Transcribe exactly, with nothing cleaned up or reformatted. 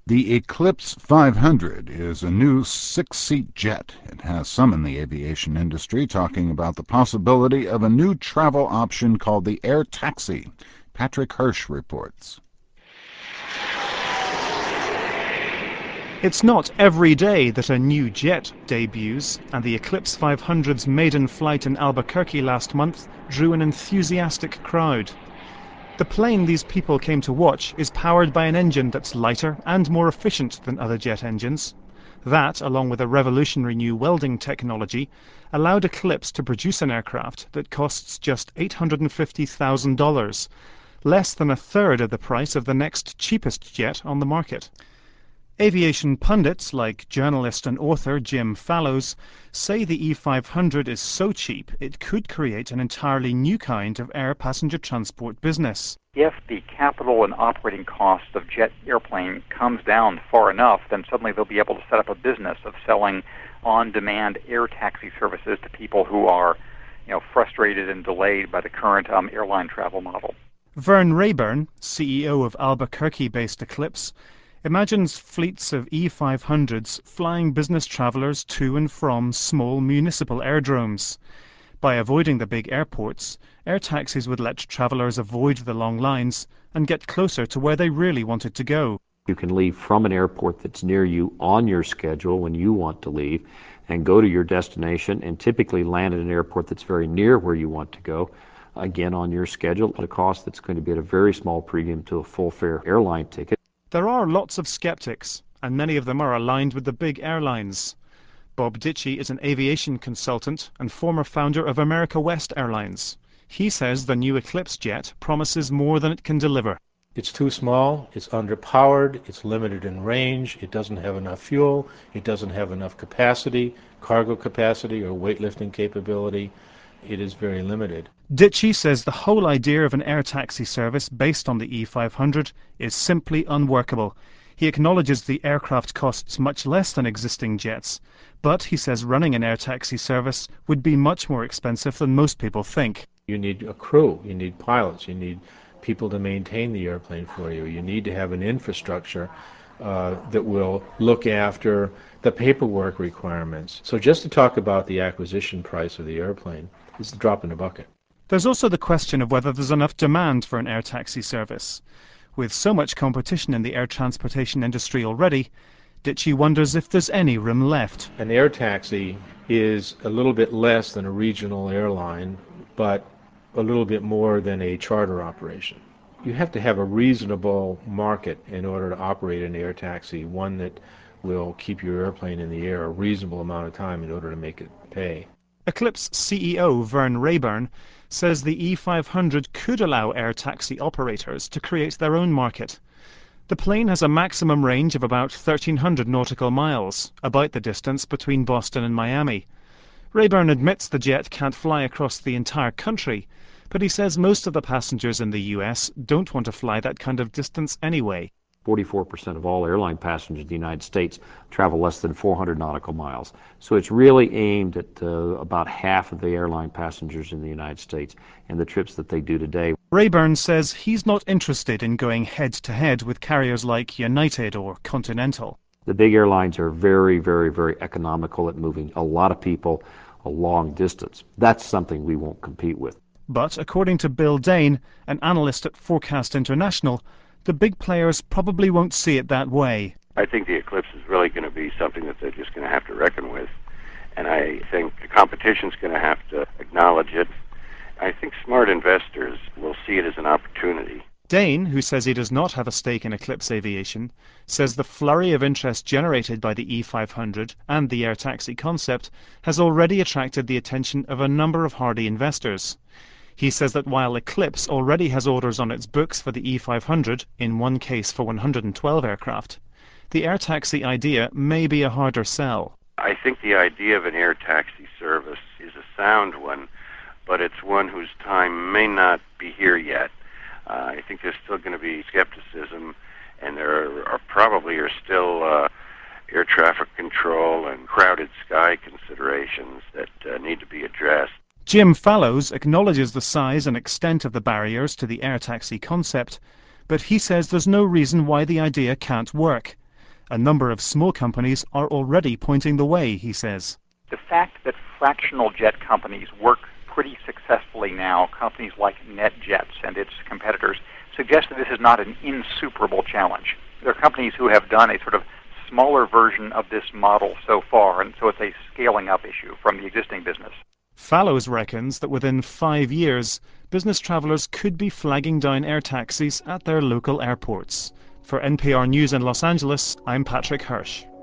The Eclipse five hundred is a new six-seat jet. It has some in the aviation industry talking about the possibility of a new travel option called the air taxi. Patrick Hirsch reports. It's not every day that a new jet debuts, and the Eclipse five hundred's maiden flight in Albuquerque last month drew an enthusiastic crowd. The plane these people came to watch is powered by an engine that's lighter and more efficient than other jet engines. That, along with a revolutionary new welding technology, allowed Eclipse to produce an aircraft that costs just eight hundred fifty thousand dollars, less than a third of the price of the next cheapest jet on the market. Aviation pundits like journalist and author Jim Fallows say the E five hundred is so cheap it could create an entirely new kind of air passenger transport business. If the capital and operating cost of jet airplane comes down far enough, then suddenly they'll be able to set up a business of selling on-demand air taxi services to people who are, you know, frustrated and delayed by the current um, airline travel model. Vern Rayburn, C E O of Albuquerque-based Eclipse, imagines fleets of E five hundreds flying business travelers to and from small municipal aerodromes. By avoiding the big airports, air taxis would let travelers avoid the long lines and get closer to where they really wanted to go. You can leave from an airport that's near you on your schedule when you want to leave and go to your destination, and typically land at an airport that's very near where you want to go, again on your schedule, at a cost that's going to be at a very small premium to a full-fare airline ticket. There are lots of skeptics, and many of them are aligned with the big airlines. Bob Ditchie is an aviation consultant and former founder of America West Airlines. He says the new Eclipse jet promises more than it can deliver. It's too small, it's underpowered, it's limited in range, it doesn't have enough fuel, it doesn't have enough capacity, cargo capacity or weightlifting capability. It is very limited. Ditchie says the whole idea of an air taxi service based on the E five hundred is simply unworkable. He acknowledges the aircraft costs much less than existing jets, but he says running an air taxi service would be much more expensive than most people think. You need a crew, you need pilots, you need people to maintain the airplane for you. You need to have an infrastructure uh, that will look after the paperwork requirements. So just to talk about the acquisition price of the airplane is a drop in the bucket. There's also the question of whether there's enough demand for an air taxi service. With so much competition in the air transportation industry already, Ditchie wonders if there's any room left. An air taxi is a little bit less than a regional airline, but a little bit more than a charter operation. You have to have a reasonable market in order to operate an air taxi, one that will keep your airplane in the air a reasonable amount of time in order to make it pay. Eclipse C E O Vern Rayburn says the E five hundred could allow air taxi operators to create their own market. The plane has a maximum range of about thirteen hundred nautical miles, about the distance between Boston and Miami. Rayburn admits the jet can't fly across the entire country, but he says most of the passengers in the U S don't want to fly that kind of distance anyway. forty-four percent of all airline passengers in the United States travel less than four hundred nautical miles. So it's really aimed at uh, about half of the airline passengers in the United States and the trips that they do today. Rayburn says he's not interested in going head-to-head with carriers like United or Continental. The big airlines are very, very, very economical at moving a lot of people a long distance. That's something we won't compete with. But according to Bill Dane, an analyst at Forecast International, the big players probably won't see it that way. I think the Eclipse is really going to be something that they're just going to have to reckon with. And I think the competition's going to have to acknowledge it. I think smart investors will see it as an opportunity. Dane, who says he does not have a stake in Eclipse Aviation, says the flurry of interest generated by the E five hundred and the air taxi concept has already attracted the attention of a number of hardy investors. He says that while Eclipse already has orders on its books for the E five hundred, in one case for one hundred twelve aircraft, the air taxi idea may be a harder sell. I think the idea of an air taxi service is a sound one, but it's one whose time may not be here yet. Uh, I think there's still going to be skepticism, and there are, are probably are still uh, air traffic control and crowded sky considerations that uh, need to be addressed. Jim Fallows acknowledges the size and extent of the barriers to the air taxi concept, but he says there's no reason why the idea can't work. A number of small companies are already pointing the way, he says. The fact that fractional jet companies work pretty successfully now, companies like NetJets and its competitors, suggests that this is not an insuperable challenge. There are companies who have done a sort of smaller version of this model so far, and so it's a scaling up issue from the existing business. Fallows reckons that within five years, business travellers could be flagging down air taxis at their local airports. For N P R News in Los Angeles, I'm Patrick Hirsch.